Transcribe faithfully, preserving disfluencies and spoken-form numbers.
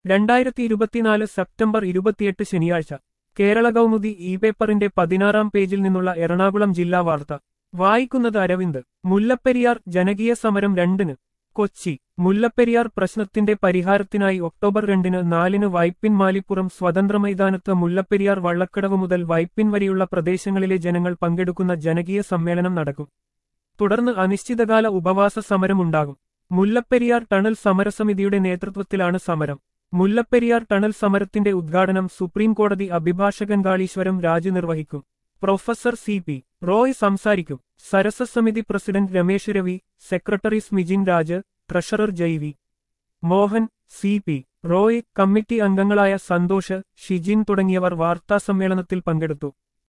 രണ്ടായിരത്തി ഇരുപത്തിനാല് സെപ്റ്റംബർ ഇരുപത്തിയെട്ട് ശനിയാഴ്ച കേരള കൗമുദി ഇ പേപ്പറിന്റെ പതിനാറാം പേജിൽ നിന്നുള്ള എറണാകുളം ജില്ലാ വാർത്ത വായിക്കുന്നത് അരവിന്ദ്. മുല്ലപ്പെരിയാർ ജനകീയ സമരം രണ്ടിന് കൊച്ചി. മുല്ലപ്പെരിയാർ പ്രശ്നത്തിന്റെ പരിഹാരത്തിനായി ഒക്ടോബർ രണ്ടിന് നാലിന് വൈപ്പിൻ മാലിപ്പുറം സ്വതന്ത്ര മൈതാനത്ത് മുല്ലപ്പെരിയാർ വള്ളക്കടവ് മുതൽ വൈപ്പിൻ വരെയുള്ള പ്രദേശങ്ങളിലെ ജനങ്ങൾ പങ്കെടുക്കുന്ന ജനകീയ സമ്മേളനം നടക്കും. തുടർന്ന് അനിശ്ചിതകാല ഉപവാസ സമരമുണ്ടാകും. മുല്ലപ്പെരിയാർ ടണൽ സമരസമിതിയുടെ നേതൃത്വത്തിലാണ് സമരം. മുല്ലപ്പെരിയാർ ടണൽ സമരത്തിന്റെ ഉദ്ഘാടനം സുപ്രീം കോടതി അഭിഭാഷകൻ കാളീശ്വരം രാജു നിർവഹിക്കും. പ്രൊഫസർ സി പി റോയ് സംസാരിക്കും. സരസസമിതി president Ramesh Ravi, secretary Smijin Raj, treasurer Jay Mohan, C P Roy, committee അംഗങ്ങളായ സന്തോഷ്, ഷിജിൻ തുടങ്ങിയവർ വാർത്താസമ്മേളനത്തിൽ പങ്കെടുത്തു.